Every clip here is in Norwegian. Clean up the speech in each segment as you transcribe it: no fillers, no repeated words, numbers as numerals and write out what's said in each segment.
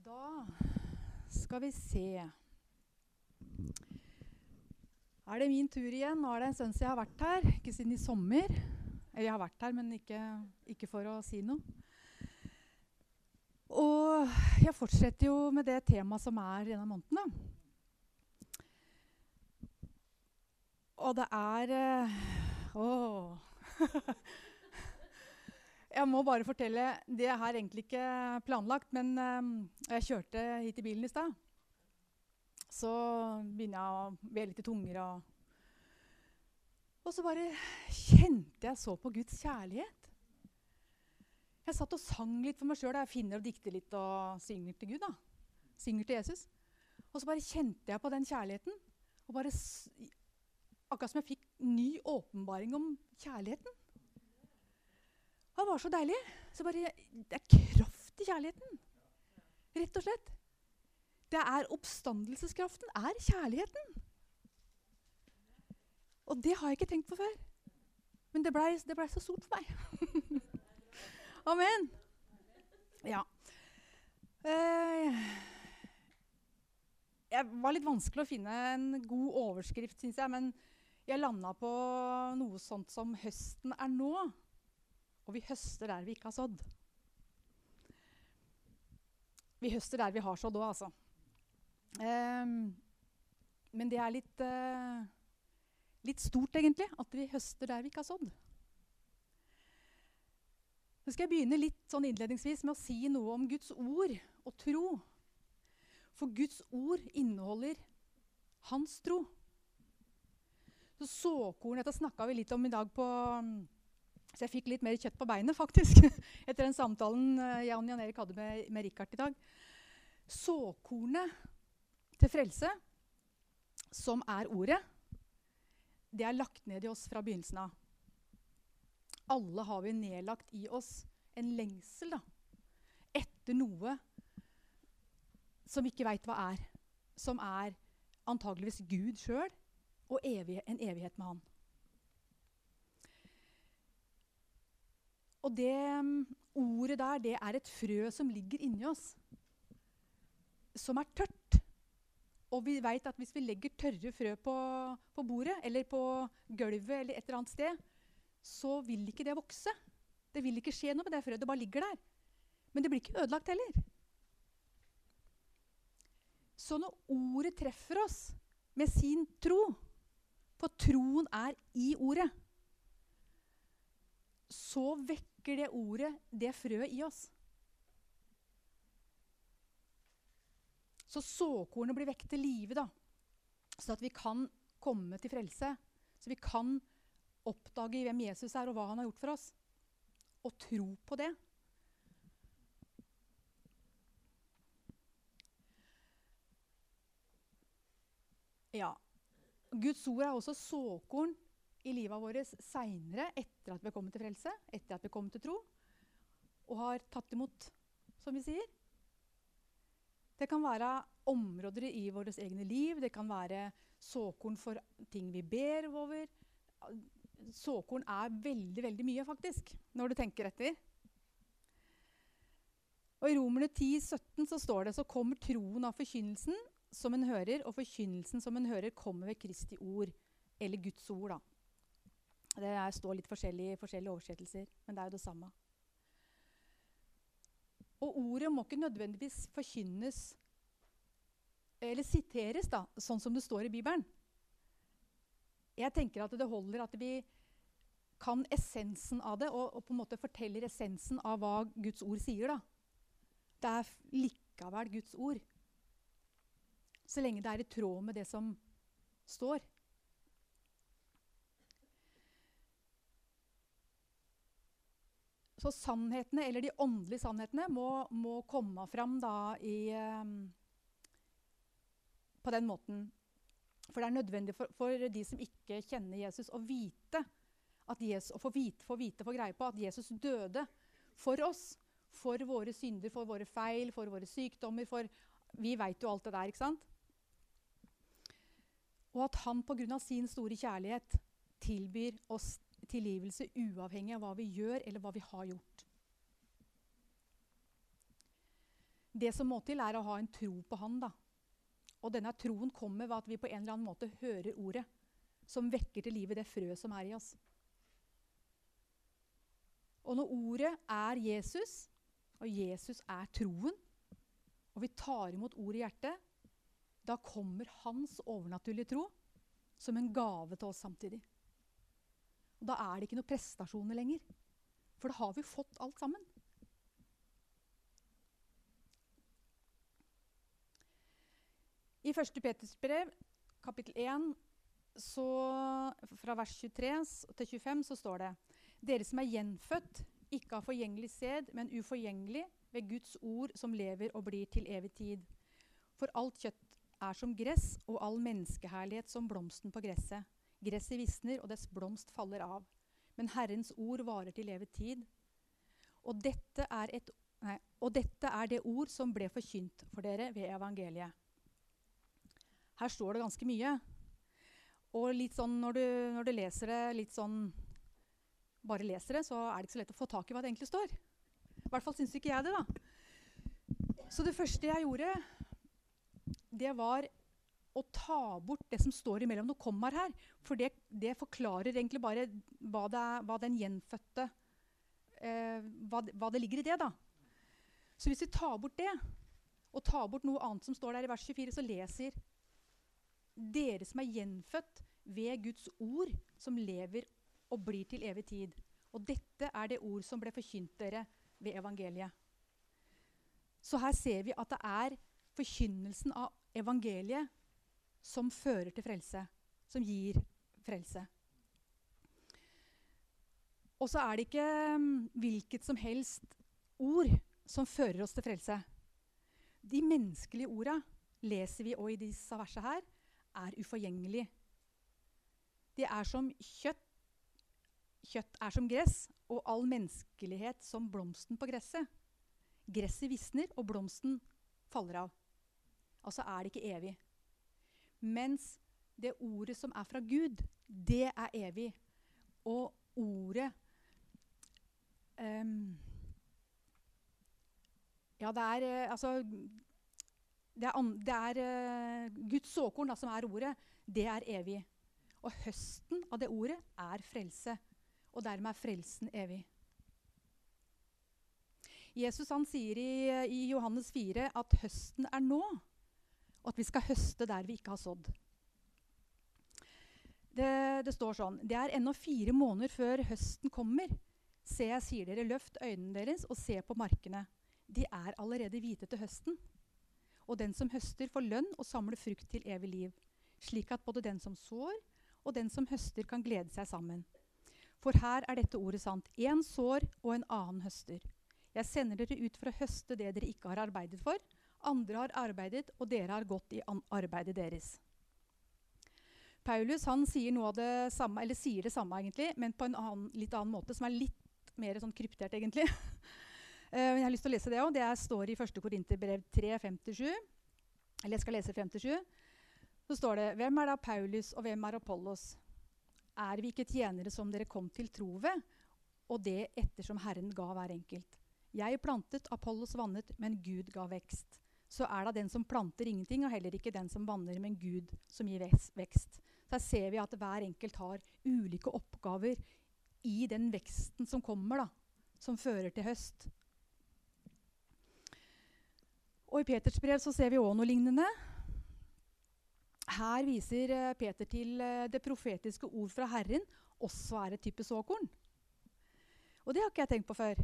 Da skal vi se. Er det min tur igjen? Nå er det en stund siden jeg har vært her. Ikke siden i sommer. Eller jeg har vært her, men ikke for å si noe. Og jeg fortsetter jo med det temaet som er denne måneden. Da. Og det er... Jeg må bare fortelle, det er her egentlig ikke planlagt, men jeg kjørte hit i bilen i sted. Så begynner jeg å be litt i tunger, og så bare kjente jeg så på Guds kjærlighet. Jeg satt og sang litt for meg selv, jeg finner og dikter litt og synger til Gud da. Synger til Jesus. Og så bare kjente jeg på den kjærligheten, og bare, akkurat som jeg fikk ny åpenbaring om kjærligheten. Det var så deilig. Så bare, det er kraft i kjærligheten. Rett og slett. Det er oppstandelseskraften, er kjærligheten. Og det har jeg ikke tenkt på før. Men det ble så stort for meg. Amen. Ja. Det var litt vanskelig å finne en god overskrift, synes jeg, men jeg landet på noe sånt som høsten er nå. Og vi høster der vi ikke har sådd. Vi høster der vi har sådd også, altså. Men det er litt stort egentlig, at vi høster der vi ikke har sådd. Nå skal jeg begynne litt sånn innledningsvis med å si noe om Guds ord og tro. For Guds ord inneholder hans tro. Så såkorn, dette snakket vi litt om i dag på... Så jeg fikk litt mer kjøtt på beinet, faktisk, etter den samtalen jeg og Jan Erik hadde med Richard i dag. Såkornet til frelse, som er ordet, det er lagt ned i oss fra begynnelsen av. Alle har vi nedlagt i oss en lengsel, da, etter noe som vi ikke vet hva er, som er antageligvis Gud selv, og en evighet med han. Og det ordet der, det er et frø som ligger inni oss, som er tørt. Og vi vet at hvis vi legger tørre frø på bordet, eller på gulvet, eller et eller annet sted, så vil ikke det vokse. Det vil ikke skje noe med det frøet, det bare ligger der. Men det blir ikke ødelagt heller. Så når ordet treffer oss med sin tro, for troen er i ordet, så vekker det ordet, det frøet i oss. Så såkornet blir vekket til live da, så at vi kan komme til frelse, så vi kan oppdage hvem Jesus er og hva han har gjort for oss, og tro på det. Ja, Guds ord er også såkorn i livet vårt senere, etter at vi har kommet til frelse, etter at vi har kommet til tro, og har tatt imot, som vi sier. Det kan være områder i vårt egne liv, det kan være såkorn for ting vi ber over. Såkorn er veldig, veldig mye faktisk, når du tenker etter. Og i Romerne 10:17 så står det, så kommer troen av forkynnelsen som en hører, og forkynnelsen som en hører kommer ved Kristi ord, eller Guds ord da. Det står litt forskjellige oversettelser, men det er jo det samme. Og ordet må ikke nødvendigvis forkynnes, eller siteres da, sånn som det står i Bibelen. Jeg tenker at det holder at vi kan essensen av det, og på en måte forteller essensen av hva Guds ord sier da. Det er likevel Guds ord. Så lenge det er i tråd med det som står. Så sannhetene, eller de åndelige sannhetene, må komme fram da på den måten. For det er nødvendig for de som ikke kjenner Jesus å vite, at Jesus, få greie på at Jesus døde for oss, for våre synder, for våre feil, for våre sykdommer, vi vet jo alt det der, ikke sant? Og at han på grunn av sin store kjærlighet tilbyr oss tilgivelse uavhengig av hva vi gjør eller hva vi har gjort. Det som må til å ha en tro på han da. Og denne troen kommer ved at vi på en eller annen måte hører ordet, som vekker til livet det frø som i oss. Og når ordet Jesus, og Jesus troen, og vi tar imot ordet i hjertet, da kommer hans overnaturlige tro som en gave til oss samtidig. Og da det ikke noe prestasjoner lenger, for da har vi fått alt sammen. I 1. Peters brev, kapittel 1, så, fra vers 23 til 25, så står det: Dere som gjenfødt, ikke av forgjengelig sæd, men uforgjengelig, ved Guds ord som lever og blir til evig tid. For alt kjøtt som gress, og all menneskeherlighet som blomsten på gresset. Gresset visner, og dets blomst faller av. Men Herrens ord varer til evig tid. Og dette det ord som ble forkynt for dere ved evangeliet. Her står det ganske mye. Og litt sånn, når du leser det litt sånn, bare leser det, så det ikke så lett å få tak i hva det egentlig står. I hvert fall synes ikke jeg det da. Så det første jeg gjorde, det var å ta bort det som står imellom noen kommaer her. For det forklarer egentlig bare hva den gjenfødte, hva det ligger i det da. Så hvis vi tar bort det, og tar bort noe annet som står der i vers 24, så leser dere som gjenfødt ved Guds ord som lever og blir til evig tid. Og dette det ord som ble forkynt dere ved evangeliet. Så her ser vi at det forkynnelsen av evangeliet som fører til frelse, som gir frelse. Og så det ikke hvilket som helst ord som fører oss til frelse. De menneskelige ordene leser vi også i disse versene her, uforgjengelig. Det som kjøtt. Kjøtt som gress, og all menneskelighet som blomsten på gresset. Gresset visner, og blomsten faller av. Altså det ikke evig. Mens det ordet som fra Gud, det evig. Og ordet Guds såkorn da, som ordet, det evig. Og høsten av det ordet frelse. Og dermed frelsen evig. Jesus han sier i Johannes 4 at høsten nå, og at vi skal høste der vi ikke har sådd. Det står sånn: Det ennå 4 måneder før høsten kommer. Se, jeg sier dere, løft øynene deres og se på markene. De allerede hvite til høsten. Og den som høster får lønn og samler frukt til evig liv, slik at både den som sår og den som høster kan glede seg sammen. For her dette ordet sant: en sår og en annen høster. Jeg sender dere ut for å høste det dere ikke har arbeidet for. Andre har arbeidet, og dere har gått i arbeidet deres. Paulus han sier noe av det samme, eller sier det samme egentlig, men på en litt annen måte, som litt mer sånn kryptert egentlig. Jeg har lyst til å lese det også. Det står i 1. Korinterbrev 3, 57. Eller jeg skal lese 57. Så står det: Hvem da Paulus, og hvem Apollos? Vi ikke tjenere som dere kom til tro ved, og det ettersom Herren ga hver enkelt. Jeg plantet, Apollos vannet, men Gud ga vekst. Så det den som planter ingenting, og heller ikke den som vanner, men Gud som gir vekst. Så her ser vi at hver enkelt har ulike oppgaver i den veksten som kommer da, som fører til høst. Og i Peters brev så ser vi også noe lignende. Her viser Peter til det profetiske ord fra Herren, også et type såkorn. Og det har ikke jeg tenkt på før.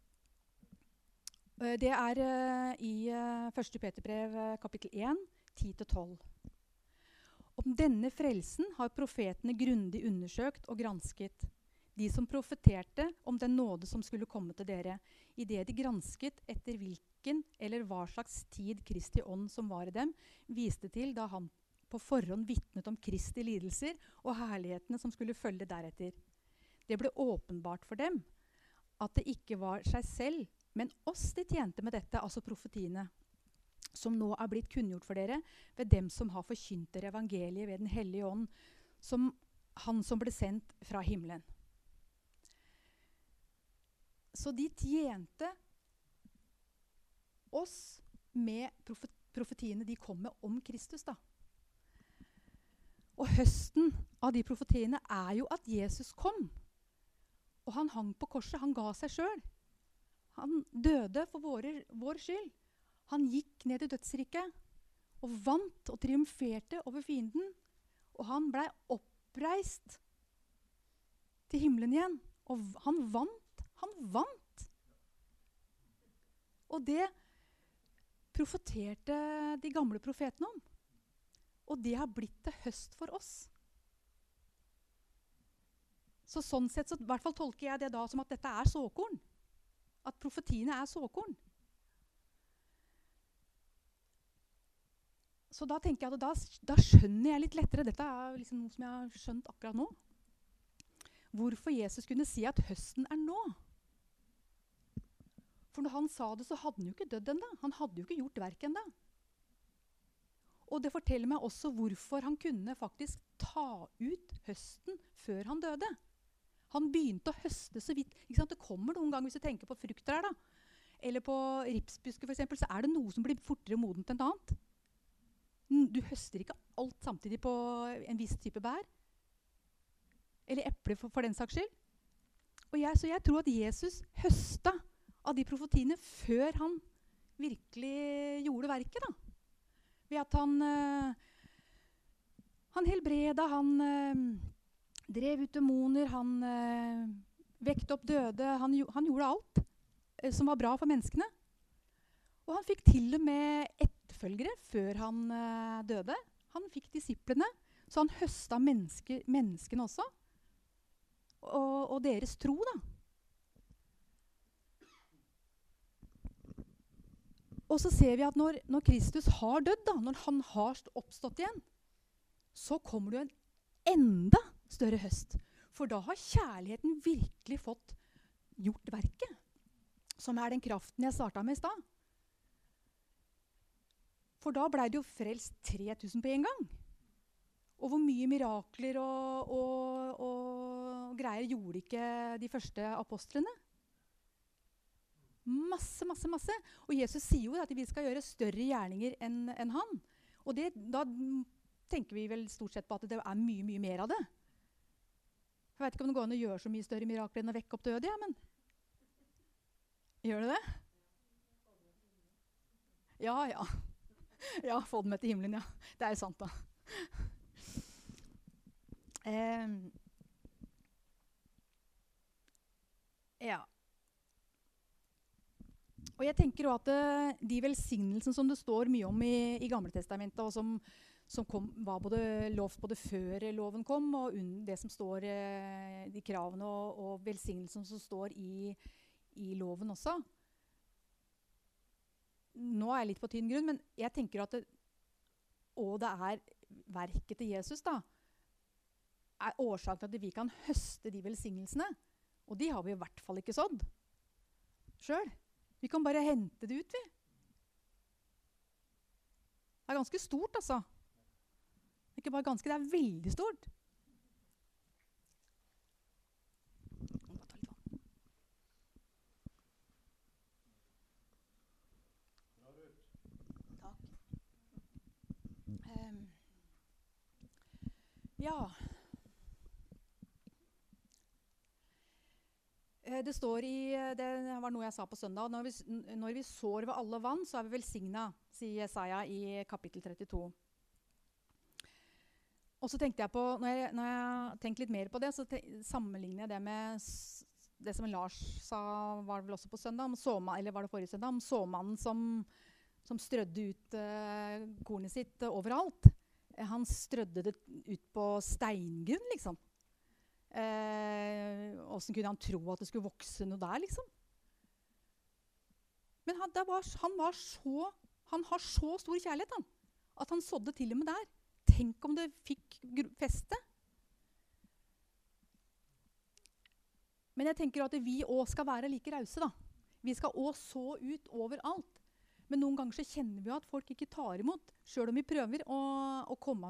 Det i 1. Peterbrev kapittel 1, 10-12. Om denne frelsen har profetene grundig undersøkt og gransket. De som profeterte om den nåde som skulle komme til dere, i det de gransket etter hvilken eller hva slags tid Kristi ånd som var i dem, viste til da han på forhånd vittnet om Kristi lidelser og herlighetene som skulle følge deretter. Det ble åpenbart for dem at det ikke var seg selv, men oss de tjente med dette, altså profetiene, som nå blitt kunngjort for dere ved dem som har forkynt dere evangeliet ved den hellige ånd, som han som ble sendt fra himmelen. Så de tjente oss med profetiene de kommer om Kristus da. Og høsten av de profetiene jo at Jesus kom. Og han hang på korset, han ga seg selv. Han døde for vår skyld. Han gikk ned i dødsriket og vant og triumferte over fienden. Og han ble oppreist til himmelen igjen. Og han vant. Og det profeterte de gamle profetene om. Og det har blitt til høst for oss. Så sånn sett, så i hvert fall tolker jeg det da som at dette såkorn. At profetiene såkorn. Så da tenker jeg at da skjønner jeg litt lettere. Dette liksom noe som jeg har skjønt akkurat nå. Hvorfor Jesus kunne si at høsten nå. For når han sa det, så hadde han jo ikke dødd enda. Han hadde jo ikke gjort verk enda. Og det forteller meg også hvorfor han kunne faktisk ta ut høsten før han døde. Han begynte å høste så vidt. Ikke sant? Det kommer noen gang, hvis du tenker på frukter da. Eller på ripsbusker for eksempel, så det noe som blir fortere modent enn annet. Du høster ikke alt samtidig på en viss type bær. Eller epler for den saks skyld. Så jeg tror at Jesus høsta av de profetiene før han virkelig gjorde verket da. Ved at han helbreda, han drev ut demoner, han vekte opp døde, han gjorde alt som var bra for menneskene. Og han fikk til og med etterfølgere før han døde. Han fikk disiplene, så han høsta menneskene også. Og deres tro da. Og så ser vi at når Kristus har dødd da, når han har oppstått igjen, så kommer det en enda større høst. For da har kjærligheten virkelig fått gjort verket, som den kraften jeg startet med i stad. For da ble det jo frelst 3000 på en gang. Og hvor mye mirakler og greier gjorde ikke de første apostlene? Masse. Og Jesus sier jo at vi skal gjøre større gjerninger enn han. Og da tenker vi vel stort sett på at det mye, mye mer av det. Jeg vet ikke om det går an å gjøre så mye større mirakler enn å vekke opp døde, ja, men gjør det det? Ja. Ja, få dem med til himmelen, ja. Det jo sant da. Ja. Og jeg tenker jo at de velsignelsene som det står mye om i Gamle Testamentet, og som var lovt både før loven kom, og det som står de kravene og velsignelsene som står i loven også. Nå jeg litt på tynn grunn, men jeg tenker at det verket til Jesus da, årsaken til at vi kan høste de velsignelsene. Og de har vi i hvert fall ikke sådd selv. Vi kan bare hente det ut, vi. Det ganske stort, altså. Ikke bare ganske, det veldig stort. Takk. Ja. Det står det var noe jeg sa på søndag, når vi sår ved alle vann, så vi velsignet, sier Jesaja i kapittel 32. Og så tenkte jeg på, når jeg tenkte litt mer på det, så sammenligner jeg det med det som Lars sa, var det vel også på søndag, eller var det forrige søndag, om såmannen som strødde ut kornet sitt overalt. Han strødde det ut på steingrunn, liksom. Hvordan kunne han tro at det skulle vokse noe der, liksom? Men han har så stor kjærlighet, at han sådde til og med der. Tenk om det fikk feste. Men jeg tenker at vi også skal være like rause, da. Vi skal også så ut overalt. Men noen ganger så kjenner vi at folk ikke tar imot, selv om vi prøver å komme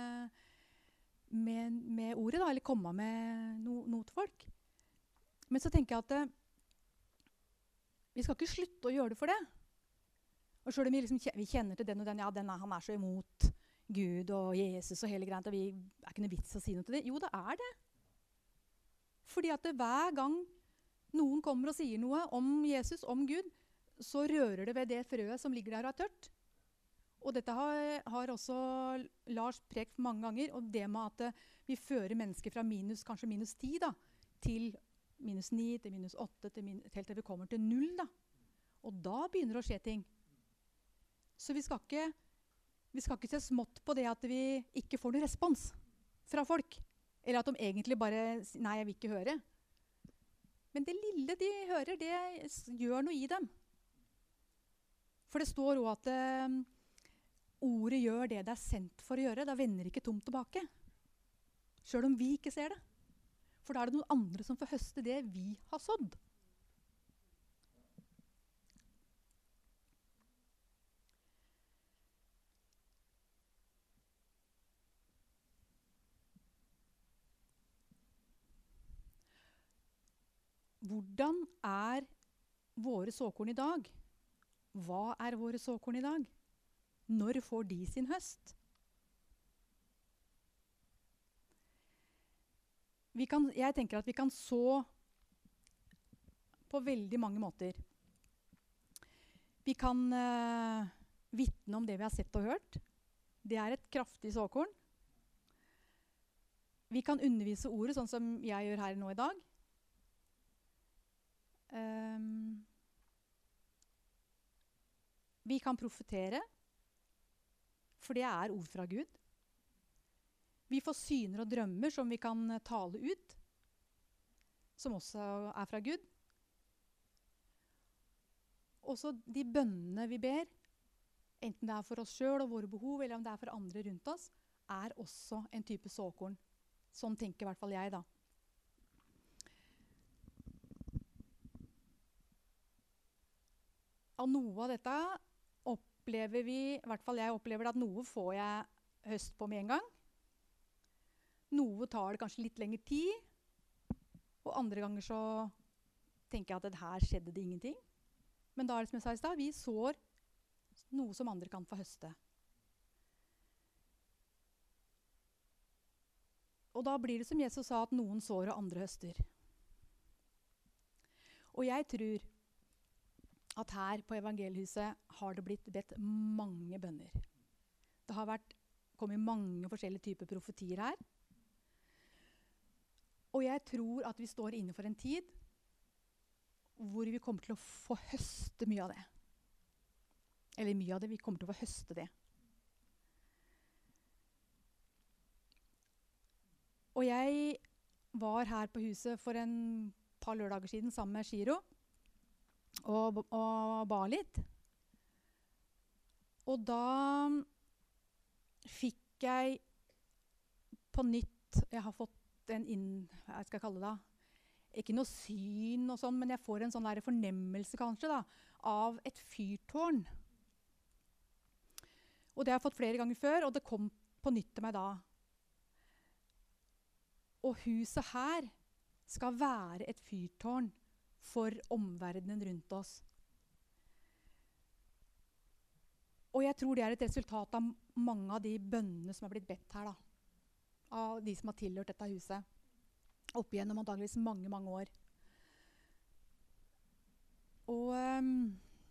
med ordet da, eller komme med noe til folk. Men så tenker jeg at vi skal ikke slutte å gjøre det for det. Og selv om vi kjenner til den og den, ja, han er så imot Gud og Jesus og hele greia, og vi er ikke noe vits å si noe til det. Jo, det er det. Fordi at hver gang noen kommer og sier noe om Jesus, om Gud, så rører det ved det frøet som ligger der og er tørt. Og dette har også Lars prekt mange ganger, og det med at vi fører mennesker fra kanskje minus 10 da, til minus 9, til minus 8, helt til vi kommer til 0 da. Og da begynner det å skje ting. Så vi skal ikke se smått på det at vi ikke får noen respons fra folk. Eller at de egentlig bare sier, nei, jeg vil ikke høre. Men det lille de hører, det gjør noe i dem. For det står også at ordet gjør det er sendt for å gjøre. Da vender ikke tomt tilbake. Selv om vi ikke ser det. For da er det noen andre som får høste det vi har sådd. Hvordan er våre såkorn i dag? Hva er våre såkorn i dag? Når får de sin høst? Jeg tenker at vi kan så på veldig mange måter. Vi kan vitne om det vi har sett og hørt. Det er et kraftig såkorn. Vi kan undervise ordet sånn som jeg gjør her nå i dag. Vi kan profetere, for det er ord fra Gud. Vi får syner og drømmer som vi kan tale ut, som også er fra Gud. Også de bønnene vi ber, enten det er for oss selv og våre behov, eller om det er for andre rundt oss, er også en type såkorn. Sånn tenker i hvert fall jeg da. Av noe av dette opplever vi, i hvert fall jeg opplever det, at noe får jeg høst på med en gang. Noe tar det kanskje litt lengre tid, og andre ganger så tenker jeg at her skjedde det ingenting. Men da er det som jeg sa i sted, vi sår noe som andre kan få høste. Og da blir det som Jesus sa, at noen sår og andre høster. Og jeg tror at her på Evangeliehuset har det blitt bedt mange bønner. Det har kommet mange forskjellige typer profetier her. Og jeg tror at vi står inne for en tid hvor vi kommer til å få høste mye av det. Eller mye av det, vi kommer til å få høste det. Og jeg var her på huset for en par lørdager siden sammen med Shiro og ba litt. Og da fikk jeg på nytt, jeg har fått jeg skal kalle det, ikke noe syn og sånn, men jeg får en sånn der fornemmelse kanskje da, av et fyrtårn. Og det har jeg fått flere ganger før, og det kom på nytt til meg da. Og huset her skal være et fyrtårn for omverdenen rundt oss. Og jeg tror det er et resultat av mange av de bønnene som har blitt bedt her da. Av de som har tilhørt dette huset. Opp igjennom antageligvis mange, mange år. Og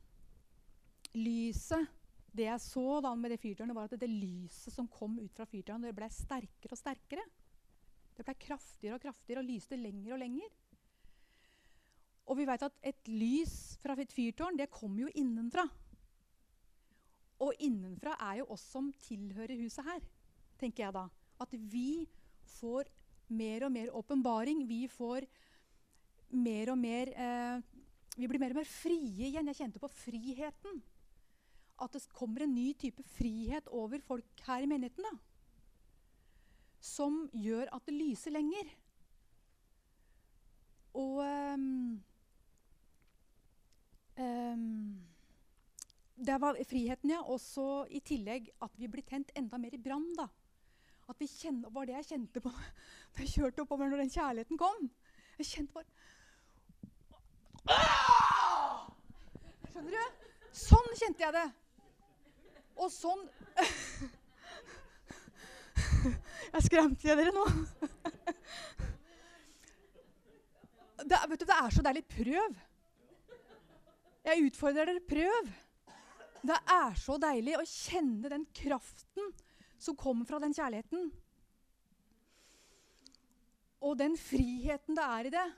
lyset, det jeg så da med det fyrtårnet, var at det lyset som kom ut fra fyrtårnet, det ble sterkere og sterkere. Det ble kraftigere og kraftigere, og lyste lenger og lenger. Og vi vet at et lys fra et fyrtårn, det kommer jo innenfra. Og innenfra er jo oss som tilhører huset her, tenker jeg da. At vi får mer og mer åpenbaring, vi får mer og mer, vi blir mer og mer frie igjen. Jeg kjente på friheten. At det kommer en ny type frihet over folk her i menigheten da. Som gjør at det lyser lenger. Og det var friheten, ja. Og så i tillegg at vi blir tent enda mer i brann da. At vi var det jeg kjente på da jeg kjørte oppover når den kjærligheten kom. Jeg kjente bare Skjønner du? Sånn kjente jeg det. Og sånn Jeg skremte dere nå. Vet du, det er så deilig. Prøv. Jeg utfordrer dere. Prøv. Det er så deilig å kjenne den kraften som kommer fra den kjærligheten. Og den friheten det er i det.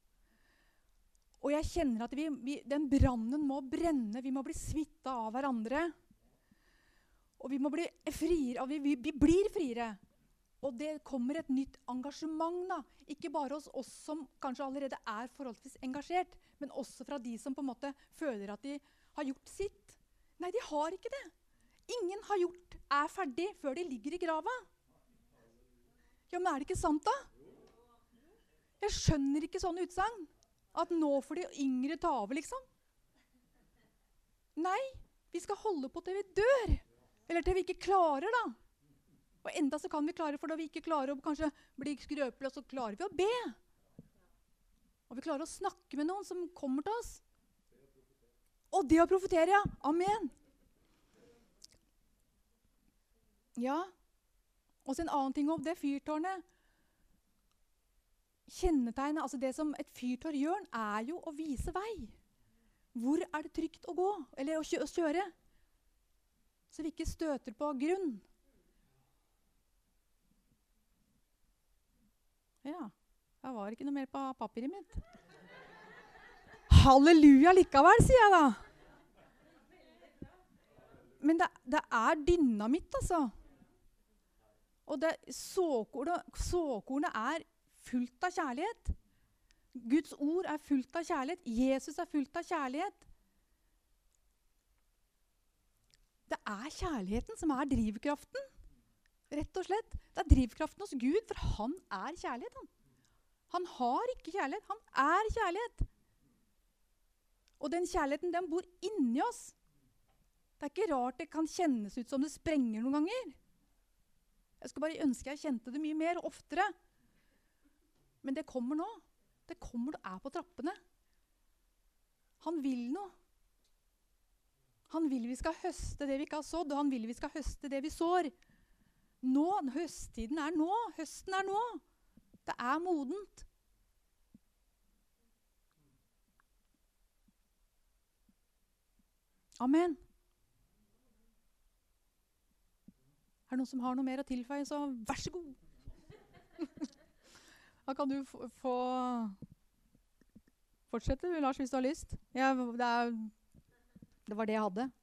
Og jeg kjenner at den brannen må brenne. Vi må bli smittet av hverandre. Og vi må bli friere. Vi blir friere. Og det kommer et nytt engasjement da. Ikke bare hos oss som kanskje allerede er forholdsvis engasjert, men også fra de som på en måte føler at de har gjort sitt. Nei, de har ikke det. Ingen er ferdig før de ligger i grava. Ja, men er det ikke sant da? Jeg skjønner ikke sånne utsagn. At nå får de yngre ta over, liksom. Nei, vi skal holde på til vi dør. Eller til vi ikke klarer, da. Og enda så kan vi klare, for da vi ikke klarer å kanskje bli skrøpelige, så klarer vi å be. Og vi klarer å snakke med noen som kommer til oss. Og det å profetere, ja. Amen. Ja. Og så en annen ting om det fyrtårnet. Kjennetegnet, altså det som et fyrtårn gjør, er jo å vise vei. Hvor er det trygt å gå, eller å kjøre? Så vi ikke støter på grunn. Ja, det var ikke noe mer på papiret mitt. Halleluja likevel, sier jeg da. Men det er dynamitt, altså. Og såkornet er fullt av kjærlighet. Guds ord er fullt av kjærlighet. Jesus er fullt av kjærlighet. Det er kjærligheten som er drivkraften. Rett og slett. Det er drivkraften hos Gud, for han er kjærlighet. Han har ikke kjærlighet, han er kjærlighet. Og den kjærligheten, den bor inni oss. Det er ikke rart det kan kjennes ut som det sprenger noen ganger. Jeg skulle bare ønske jeg kjente det mye mer og oftere. Men det kommer nå. Det kommer og er på trappene. Han vil noe. Han vil vi skal høste det vi ikke har sådd, og han vil vi skal høste det vi sår. Nå, høsttiden er nå. Høsten er nå. Det er modent. Amen. Er det noen som har noe mer å tilføye, så vær så god. Da kan du få fortsette, Lars, hvis du har lyst. Det var det jeg hadde.